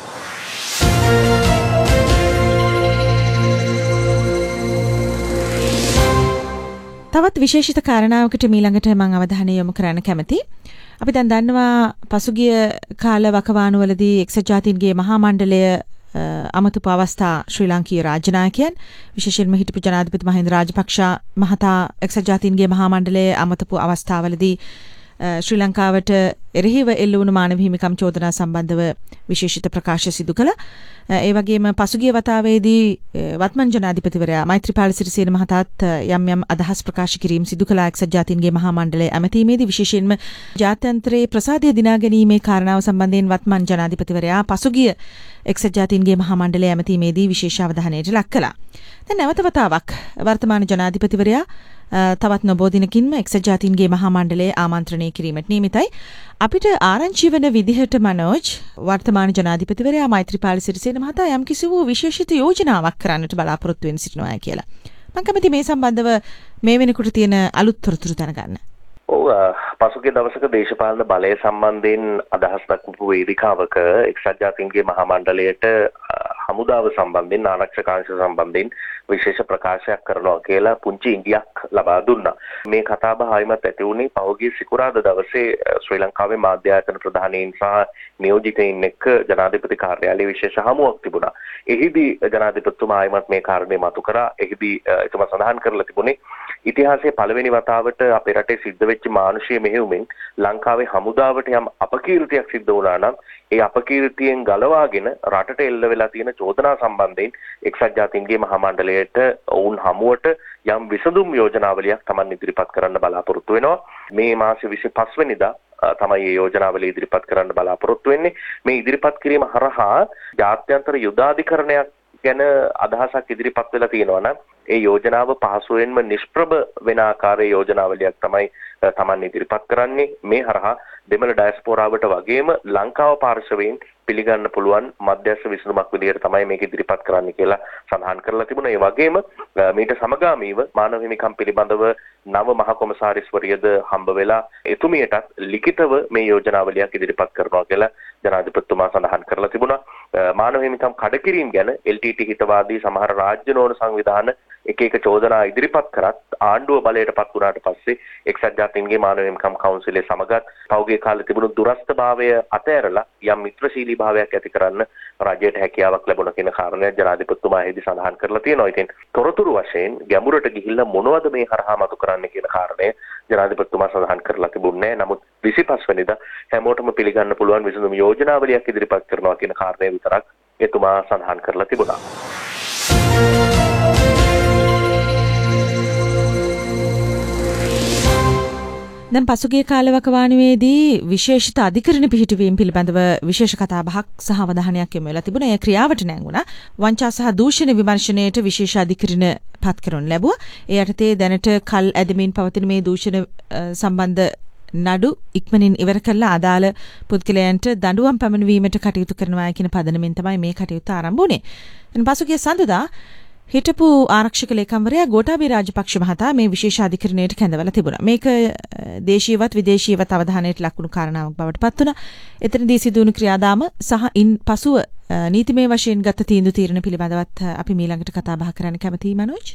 තවත් විශේෂිත කාරණාවකට මීළඟට මම අවධානය යොමු කරන්න කැමතියි. අපි දැන් දන්නවා පසුගිය කාල වකවානුවලදී එක්සත් ජාතීන්ගේ මහා මණ්ඩලය අමතපු අවස්ථා ශ්‍රී ලාංකීය රාජ්‍ය නායකයන් විශේෂයෙන්ම හිටපු ජනාධිපති මහින්ද රාජපක්ෂ මහතා එක්සත් ජාතීන්ගේ මහා මණ්ඩලය අමතපු අවස්ථාවලදී ශ්‍රී ලංකාවට එරෙහිව එල්ල වුණු මානව හිමිකම් චෝදනා සම්බන්ධව විශේෂිත ප්‍රකාශ සිදු කළා. ඒ වගේම පසුගිය වතාවේදී වත්මන් ජනාධිපතිවරයා මෛත්‍රීපාල සිරිසේන මහතාත් යම් යම් අදහස් ප්‍රකාශ කිරීම සිදු කළා එක්සත් ජාතීන්ගේ මහා මණ්ඩලය ඇමතීමේදී විශේෂයෙන්ම ජාත්‍යන්තරයේ ප්‍රසාදය දිනා ගැනීමේ කාරණාව සම්බන්ධයෙන් වත්මන් ජනාධිපතිවරයා පසුගිය එක්සත් ජාතීන්ගේ මහා මණ්ඩලය ඇමතීමේදී විශේෂ අවධානයට ලක් කළා. දැන් නැවත වතාවක් වර්තමාන ජනාධිපතිවරයා තවත් නොබෝ දිනකින්ම එක්සත් ජාතීන්ගේ මහා මණ්ඩලය ආමන්ත්‍රණය කිරීමට නියමිතයි. අපිට ආරංචි වන විදිහට මනෝජ් වර්තමාන ජනාධිපතිවරයා මෛත්‍රීපාල සිරිසේන මහතා යම් කිසි වූ විශේෂිත යෝජනාවක් කරන්නට බලාපොරොත්තු වෙන සිටිනවා කියලා. මම කැමති මේ සම්බන්ධව මේ වෙනකොට තියෙන අලුත් තොරතුරු දැනගන්න.
ඔව් පසුගිය දවසක දේශපාලන බලය සම්බන්ධයෙන් අදහස් දක්වපු වේදිකාවක එක්සත් ජාතීන්ගේ මහා මණ්ඩලයට හමුදාව සම්බන්ධයෙන් ආරක්ෂක අංශ සම්බන්ධයෙන් විශේෂ ප්‍රකාශයක් කරනවා කියලා පුංචි ඉඟියක් ලබා දුන්නා. මේ කතාබහ ආයිමත් ඇති වුණේ පහුගිය සිකුරාදා දවසේ ශ්‍රී ලංකාවේ මාධ්‍ය ආයතන ප්‍රධානීන් සහ නියෝජිතයින් එක්ක ජනාධිපති කාර්යාලයේ විශේෂ හමුවක් තිබුණා. එහිදී ජනාධිපතිතුමා ආයිමත් මේ කාරණේ මතු කරා. එහිදී එතුමා සඳහන් කරලා තිබුණේ ඉතිහාසයේ පළවෙනි වතාවට අපේ රටේ සිද්ධ වෙච්ච මානුෂීය මෙහෙයුමෙන් ලංකාවේ හමුදාවට යම් අපකීර්තියක් සිද්ධ වුණා නම් ඒ අපකීර්තියෙන් ගලවාගෙන රටට එල්ල වෙලා තියෙන චෝදනා සම්බන්ධයෙන් එක්සත් ජාතීන්ගේ මහා මණ්ඩලයට ඔවුන් හමුවට යම් විසඳුම් යෝජනාවලියක් Taman ඉදිරිපත් කරන්න බලාපොරොත්තු වෙනවා. මේ මාසේ 25 වෙනිදා තමයි මේ යෝජනාවලිය ඉදිරිපත් කරන්න බලාපොරොත්තු වෙන්නේ. මේ ඉදිරිපත් කිරීම හරහා ජාත්‍යන්තර යුදාධිකරණයක් ගැන අදහසක් ඉදිරිපත් වෙලා තියෙනවා නම් ඒ යෝජනාව පහසුවෙන්ම නිෂ්ප්‍රභ වෙන ආකාරයේ යෝජනාවලියක් තමයි Taman ඉදිරිපත් කරන්නේ. මේ හරහා දෙමළ ඩයස්පෝරාවට වගේම ලංකාව පාර්ශවයෙන් පිළිගන්න පුළුවන් මධ්‍යස්ථ විසඳුමක් විදිහට තමයි මේක ඉදිරිපත් කරන්න කියලා සඳහන් කරලා තිබුණා. ඒ වගේම මීට සමගාමීව මානව හිමිකම් පිළිබඳව නව මහ කොමසාරිස්වරියද හම්බ වෙලා එතුමියටත් ලිඛිතව මේ යෝජනාවලියක් ඉදිරිපත් කරනවා කියලා ජනාධිපතිතුමා සඳහන් කරලා තිබුණා. මානව හිමිකම් කඩකිරීම ගැන LTT හිතවාදී සමහර රාජ්‍ය නෝන සංවිධාන එක චෝදනා ඉදිරිපත් කරත් ආණ්ඩුව බලයටපත් වුණාට පස්සේ එක්සත් ජාතීන්ගේ මානව හිමිකම් කවුන්සිලය සමගත් පෞගේ කාලේ තිබුණු දුරස්ථභාවය අතහැරලා යම් මිත්‍රශීලී භාවයක් ඇති කරන්න රජයට හැකියාවක් ලැබුණා කියන කාරණය ජනාධිපතිතුමා එහිදී සඳහන් කරලා තියෙනවා. ඉතින් තොරතුරු වශයෙන් ගැඹුරට ගිහිල්ලා මොනවද මේ හරහා මතු කරන්න කියන කාරණය ජනාධිපතිතුමා සඳහන් කරලා තිබුණේ. නමුත් 25 වෙනිදා හැමෝටම පිළිගන්න පුළුවන් විසඳුම් යෝජනාවලියක් ඉදිරිපත් කරනවා කියන කාරණය විතරක් එතුමා සඳහන් කරලා තිබුණා.
දැන් පසුගිය කාලවකවානුවේදී විශේෂිත අධිකරණ පිහිටුවීම පිළිබඳව විශේෂ කතාබහක් සහ අවධානයක් යොමු වෙලා තිබුණා. ඒ ක්‍රියාවට නැංගුණා. වංචා සහ දූෂණ විමර්ශනයේට විශේෂ අධිකරණ පත් කරනු ලැබුවා. ඒ යටතේ දැනට කල් ඇදමින් පවතින මේ දූෂණ සම්බන්ධ නඩු ඉක්මනින් ඉවර කරලා අදාළ පුද්ගලයන්ට දඬුවම් පැමිණවීමට කටයුතු කරනවා කියන පදනමින් තමයි මේ කටයුත්ත ආරම්භ වුණේ. පසුගිය සඳුදා හිටපු ආරක්ෂක ලේකම්වරයා ගෝඨාභය රාජපක්ෂ මහතා මේ විශේෂ අධිකරණයට කැඳවලා තිබුණා. මේක දේශීයවත් විදේශීයවත් අවධානයට ලක්වුණු කාරණාවක් බවට පත් වුණා. එතනදී සිදුවුණු ක්‍රියාදාම සහ ඉන් පසුව නීතිමය වශයෙන් ගත තීන්දුව తీරන පිළිබඳවත් අපි ඊළඟට කතා බහ කරන්න කැමතියි මනෝජ්.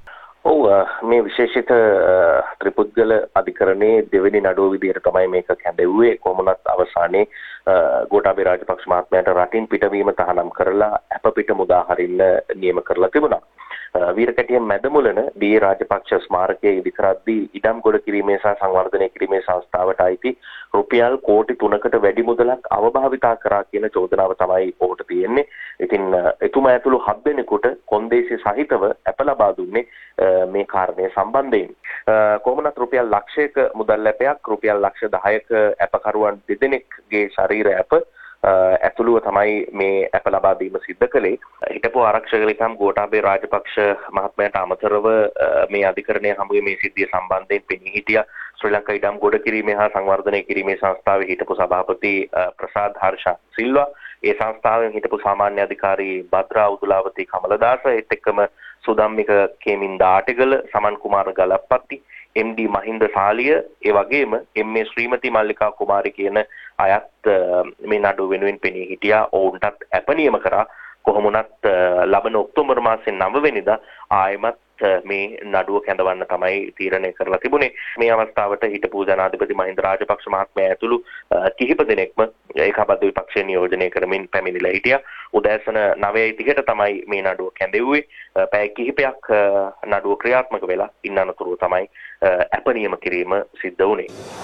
ඔව් මේ විශේෂිත ත්‍රිපුද්ගල අධිකරණයේ දෙවෙනි නඩුව විදිහට තමයි මේක කැඳෙව්වේ. කොහොමවත් අවසානයේ ගෝඨාභය රාජපක්ෂ මහත්මයාට රටින් පිටවීම තහනම් කරලා අප පිට මුදා හරින්න නියම කරලා තිබුණා. වීරකැටිය මැදමුලන ඩී රාජපක්ෂ ස්මාරකයේ ඉදිකරද්දී ඉඩම් ගොඩ කිරීමේ සහ සංවර්ධනය කිරීමේ සංස්ථාවට අයිති රුපියල් කෝටි 3කට වැඩි මුදලක් අවභාවිතා කරා කියන චෝදනාව තමයි ඔහුට තියෙන්නේ. ඉතින් එතුමා ඇතුළු 7 දෙනෙකුට කොන්දේසි සහිතව අප ලබා දුන්නේ මේ කාරණය සම්බන්ධයෙන්. කොහොමනත් රුපියල් ලක්ෂයක මුදල් ලැබයක් රුපියල් ලක්ෂ 10ක අපකරුවන් දෙදෙනෙක්ගේ ශරීර අප ඇතුළුව තමයි මේ අප ලබා දීම සිද්ධ කළේ. හිටපු ආරක්ෂක ලේකම් ගෝඨාභය රාජපක්ෂ මහත්මයාට අමතරව මේ අධිකරණය හමුවේ මේ සිද්ධිය සම්බන්ධයෙන් පෙනී හිටියා ශ්‍රී ලංකා ඉඩම් ගොඩ කිරීමේ හා සංවර්ධනය කිරීමේ සංස්ථාවේ හිටපු සභාපති ප්‍රසාද් හර්ෂ සිල්වා, ඒ සංස්ථාවෙන් හිටපු සාමාන්‍ය අධිකාරී භද්‍රා උදුලාවති කමලදාස, ඒත් එක්කම සුදම්මික කේමින් දාටගල, සමන් කුමාර ගලප්පත්ති, MD මහින්ද සාලිය, ඒ වගේම MA ශ්‍රීමති මල්ලිකා කුමාරි කියන අයත් මේ නඩුව වෙනුවෙන් පෙනී හිටියා. ඔවුන්ටත් අප නියම කරා. කොහොමුණත් ලබන ඔක්තෝබර් මාසේ 9 වෙනිදා ආයෙමත් මේ නඩුව කැඳවන්න තමයි තීරණය කරලා තිබුණේ. මේ අවස්ථාවට හිටපු ජනාධිපති මහින්ද රාජපක්ෂ මහත්මයා ඇතුළු කිහිප දෙනෙක්ම ඒකාබද්ධ විපක්ෂය නියෝජනය කරමින් පැමිණිලා හිටියා. උදෑසන 9:30ට තමයි මේ නඩුව කැඳෙව්වේ. පැය කිහිපයක් නඩුව ක්‍රියාත්මක වෙලා ඉන්න අනතුරුව තමයි අප නියම කිරීම සිද්ධ වුණේ.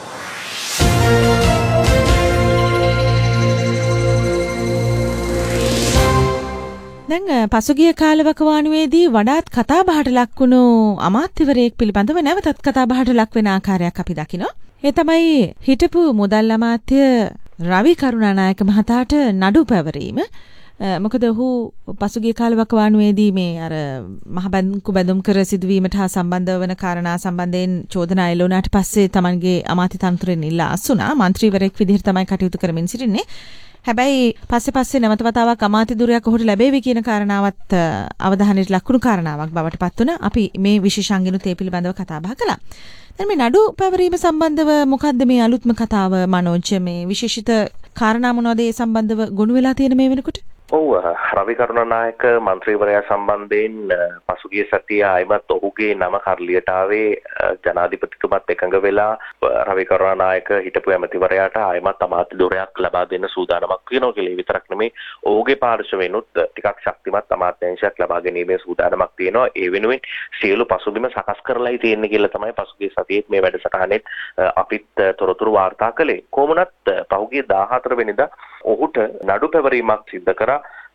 දැන් පසුගිය කාලවකවානුවේදී වඩාත් කතාබහට ලක්වුණු අමාත්‍යවරයෙක් පිළිබඳව නැවතත් කතාබහට ලක් වෙන ආකාරයක් අපි දකිනවා. ඒ තමයි හිටපු මුදල් අමාත්‍ය රවි කරුණානායක මහතාට නඩු පැවරීම. මොකද ඔහු පසුගිය කාලවකවානුවේදී මේ අර මහ බැංකු බැඳුම් කර සිදුවීමට හා සම්බන්ධ වන කාරණා සම්බන්ධයෙන් චෝදනා එල්ලුණාට පස්සේ තමන්ගේ අමාත්‍ය තනතුරෙන් ඉල්ලා අස්සුණා. මන්ත්‍රීවරයෙක් විදිහට තමයි කටයුතු කරමින් සිටින්නේ. හැබැයි පස්සේ නැවත වතාවක් අමාත්‍ය ධුරයක් ඔහුට ලැබෙවි කියන කාරණාවත් අවධානයට ලක්වුණු කාරණාවක් බවට පත් වුණා. අපි මේ විශේෂාංගිනුත් ඒ පිළිබඳව කතා බහ කළා. දැන් මේ නඩු පැවරීම සම්බන්ධව මොකද්ද මේ අලුත්ම කතාව මනෝජ්? මේ විශේෂිත කාරණා මොනවද ඒ සම්බන්ධව ගොනු වෙලා තියෙන මේ වෙනකොට?
ඔව් රවි කරුණානායක මන්ත්‍රීවරයා සම්බන්ධයෙන් පසුගිය සතියේ ආයමත් ඔහුගේ නම කරලියට ආවේ ජනාධිපතිතුමත් එකඟ වෙලා රවි කරුණානායක හිටපු ඇමතිවරයාට ආයමත් අමාත්‍ය ධුරයක් ලබා දෙන්න සූදානමක් වෙනවා කියලා. විතරක් නෙමෙයි ඔහුගේ පාර්ශවයෙන්ුත් ටිකක් ශක්තිමත් අමාත්‍යාංශයක් ලබා ගැනීමේ සූදානමක් තියෙනවා. ඒ වෙනුවෙන් සියලු පසුබිම සකස් කරලායි තියෙන්නේ කියලා තමයි පසුගිය සතියේ මේ වැඩසටහනේ අපිත් තොරතුරු වාර්තා කළේ. කොහොමනත් පහුගිය 14 වෙනිදා ඔහුට නඩු පැවරීමක් සිදු කරා.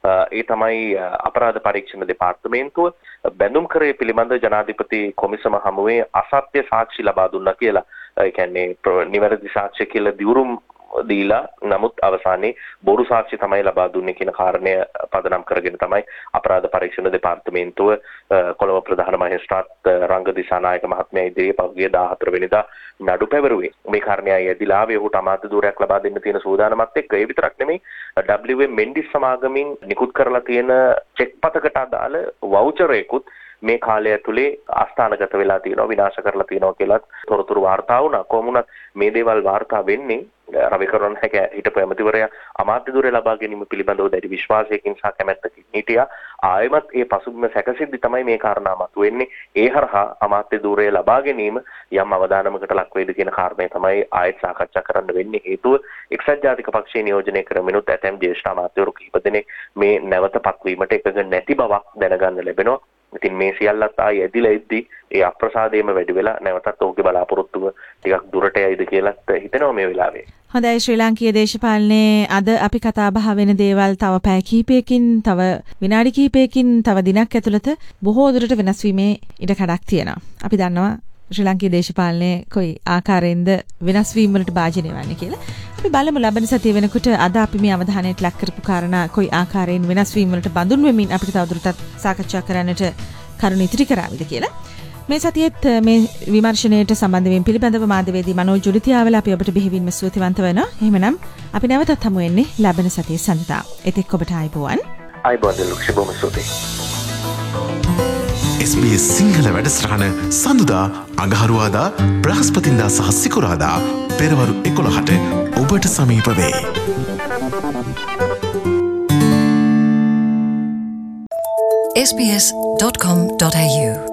ඒ තමයි අපරාධ පරීක්ෂණ දෙපාර්තමේන්තුව බැඳුම් කරේ පිළිබඳ ජනාධිපති කොමිසම හමුවේ අසත්‍ය සාක්ෂි ලබා දුන්නා කියලා. ඒ කියන්නේ නිවැරදි සාක්ෂි කියලා දිවුරුම් දීලා නමුත් අවසානයේ බොරු සාක්ෂි තමයි ලබා දුන්නේ කියන කාරණය පදනම් කරගෙන තමයි අපරාධ පරීක්ෂණ දෙපාර්තමේන්තුව කොළඹ ප්‍රධාන මහේස්ත්‍රාත් රංග දිසානායක මහත්මයා ඉදිරියේ පහුගිය 14 වෙනිදා නඩු පැවරුවේ. මේ කාරණයයි ඇදිලා ආවේ ඔහුට අමාත්‍ය ධූරයක් ලබා දෙන්න තියෙන සූදානමත් එක්ක. ඒ විතරක් නෙමෙයි WM මෙන්ඩිස් සමාගමින් නිකුත් කරලා තියෙන චෙක් පතකට අදාළ වවුචරයකුත් මේ කාලය ඇතුලේ අස්ථානගත වෙලා තියෙනවා, විනාශ කරලා තියෙනවා කියලා තොරතුරු වාර්තා වුණා. කොහොමුණත් මේ දේවල් වාර්තා වෙන්නේ රවි කරුණානායක හිටපු ඇමතිවරයා අමාත්‍ය ධූරය ලබා ගැනීම පිළිබඳව දැඩි විශ්වාසයකින් සහ කැමැත්තකින් හිටියා. ආයෙමත් ඒ පසුබිම සැකසෙද්දි තමයි මේ කාරණා මතුවෙන්නේ. ඒ හරහා අමාත්‍ය ධූරය ලබා ගැනීම යම් අවදානමකට ලක් වේද කියන කාරණය තමයි ආයෙත් සාකච්ඡා කරන්න වෙන්නේ. හේතුව එක්සත් ජාතික පක්ෂයේ නියෝජනය කරමිනුත් ඇතැම් ජ්‍යෙෂ්ඨ අමාත්‍යවරු කිහිප දෙනෙක් මේ නැවත පත්වීමට එකඟ නැති බවක් දැනගන්න ලැබෙනවා. ඉතින් මේ සියල්ලත් ආයෙ ඇදිලා එද්දී ඒ අප්‍රසාදයේම වැඩි වෙලා නැවතත් ඔහුගේ බලාපොරොත්තුව ටිකක් දුරට යයිද කියලාත් හිතෙනවා මේ වෙලාවේ.
හොඳයි ශ්‍රී ලාංකීය දේශපාලනයේ අද අපි කතා බහ වෙන දේවල් තව පැය කිහිපයකින් තව විනාඩි කිහිපයකින් තව දිනක් ඇතුළත බොහෝ දුරට වෙනස් වීමේ ඉඩ කඩක් තියෙනවා. අපි දන්නවා ශ්‍රී ලාංකීය දේශපාලනයේ කොයි ආකාරයෙන්ද වෙනස් වීම වලට භාජනය වෙන්නේ කියලා. අපි බලමු ලබන සතිය වෙනකොට අද අපි මේ අවධානයට ලක් කරපු කාරණා කොයි ආකාරයෙන් වෙනස් වීම වලට බඳුන් වෙමින් අපිට තවදුරටත් සාකච්ඡා කරන්නට කරුණු ඉදිරි කරාවිද කියලා. මේ සතියේත් මේ විමර්ශනයේට සම්බන්ධ වීම පිළිබඳව මාධ්‍යවේදී මනෝජ් ජුලිතියාවල අපි ඔබට බෙහෙවින්ම ස්තුතිවන්ත වෙනවා. එහෙමනම් අපි නැවතත් හමු වෙන්නේ ලබන සතියේ සඳුදා. එතෙක් ඔබට ආයුබෝවන්.
ආයුබෝවන් ලුක්ෂි බොහොම ස්තුතියි.
SBS සිංහල වැඩසටහන සඳුදා අඟහරුවාදා බ්‍රහස්පතින්දා සහ සිකුරාදා පෙරවරු 11ට ඔබට සමීප වේ.
sbs.com.au